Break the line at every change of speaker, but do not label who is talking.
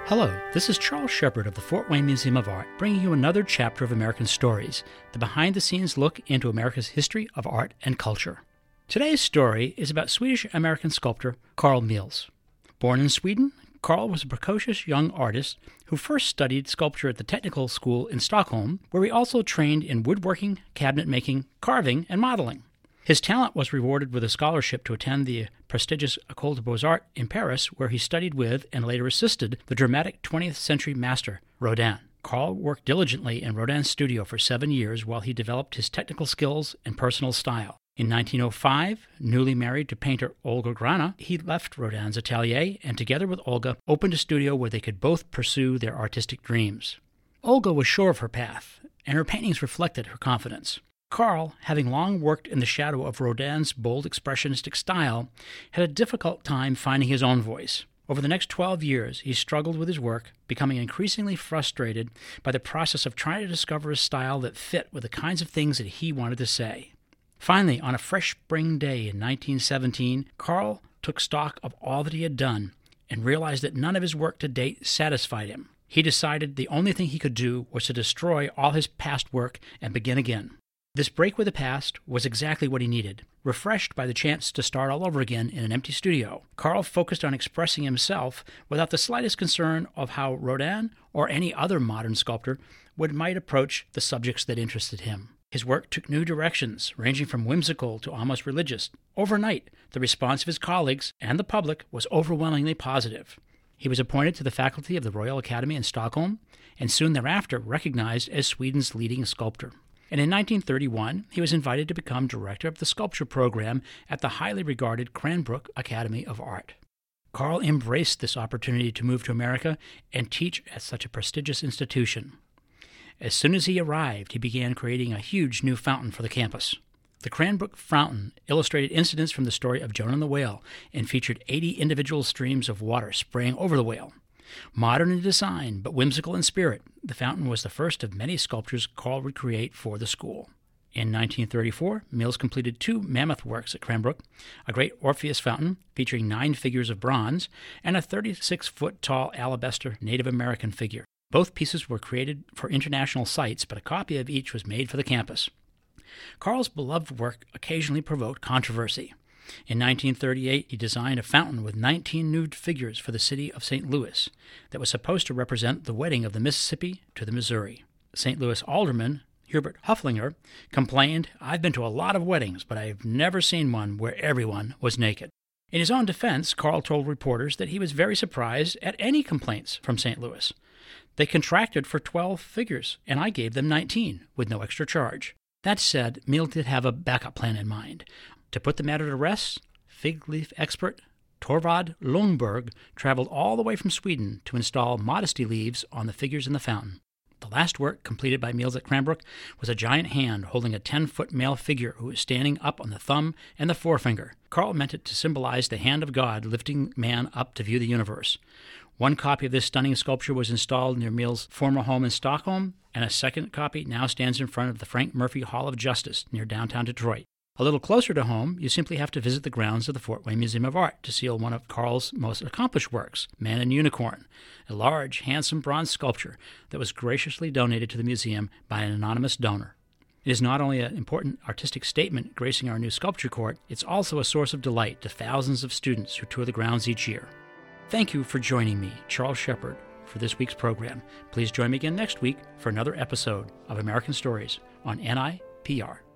Hello, this is Charles Shepard of the Fort Wayne Museum of Art, bringing you another chapter of American Stories, the behind-the-scenes look into America's history of art and culture. Today's story is about Swedish-American sculptor Carl Mills. Born in Sweden, Carl was a precocious young artist who first studied sculpture at the Technical School in Stockholm, where he also trained in woodworking, cabinet making, carving, and modeling. His talent was rewarded with a scholarship to attend the prestigious École des Beaux-Arts in Paris, where he studied with and later assisted the dramatic 20th century master, Rodin. Carl worked diligently in Rodin's studio for 7 years while he developed his technical skills and personal style. In 1905, newly married to painter Olga Grana, he left Rodin's atelier and together with Olga opened a studio where they could both pursue their artistic dreams. Olga was sure of her path, and her paintings reflected her confidence. Carl, having long worked in the shadow of Rodin's bold expressionistic style, had a difficult time finding his own voice. Over the next 12 years, he struggled with his work, becoming increasingly frustrated by the process of trying to discover a style that fit with the kinds of things that he wanted to say. Finally, on a fresh spring day in 1917, Carl took stock of all that he had done and realized that none of his work to date satisfied him. He decided the only thing he could do was to destroy all his past work and begin again. This break with the past was exactly what he needed. Refreshed by the chance to start all over again in an empty studio, Carl focused on expressing himself without the slightest concern of how Rodin or any other modern sculptor might approach the subjects that interested him. His work took new directions, ranging from whimsical to almost religious. Overnight, the response of his colleagues and the public was overwhelmingly positive. He was appointed to the faculty of the Royal Academy in Stockholm, and soon thereafter recognized as Sweden's leading sculptor. And in 1931, he was invited to become director of the sculpture program at the highly regarded Cranbrook Academy of Art. Carl embraced this opportunity to move to America and teach at such a prestigious institution. As soon as he arrived, he began creating a huge new fountain for the campus. The Cranbrook Fountain illustrated incidents from the story of Jonah and the whale and featured 80 individual streams of water spraying over the whale. Modern in design, but whimsical in spirit, the fountain was the first of many sculptures Carl would create for the school. In 1934, Mills completed 2 mammoth works at Cranbrook, a great Orpheus fountain featuring 9 figures of bronze and a 36-foot-tall alabaster Native American figure. Both pieces were created for international sites, but a copy of each was made for the campus. Carl's beloved work occasionally provoked controversy. In 1938, he designed a fountain with 19 nude figures for the city of St. Louis that was supposed to represent the wedding of the Mississippi to the Missouri. St. Louis alderman Hubert Hufflinger complained, "I've been to a lot of weddings, but I've never seen one where everyone was naked." In his own defense, Carl told reporters that he was very surprised at any complaints from St. Louis. They contracted for 12 figures, and I gave them 19 with no extra charge. That said, Mills did have a backup plan in mind. To put the matter to rest, fig leaf expert Torvald Lundberg traveled all the way from Sweden to install modesty leaves on the figures in the fountain. The last work completed by Mills at Cranbrook was a giant hand holding a 10-foot male figure who was standing up on the thumb and the forefinger. Carl meant it to symbolize the hand of God lifting man up to view the universe. One copy of this stunning sculpture was installed near Mills' former home in Stockholm, and a second copy now stands in front of the Frank Murphy Hall of Justice near downtown Detroit. A little closer to home, you simply have to visit the grounds of the Fort Wayne Museum of Art to see one of Carl's most accomplished works, Man and Unicorn, a large, handsome bronze sculpture that was graciously donated to the museum by an anonymous donor. It is not only an important artistic statement gracing our new sculpture court, it's also a source of delight to thousands of students who tour the grounds each year. Thank you for joining me, Charles Shepard, for this week's program. Please join me again next week for another episode of American Stories on NIPR.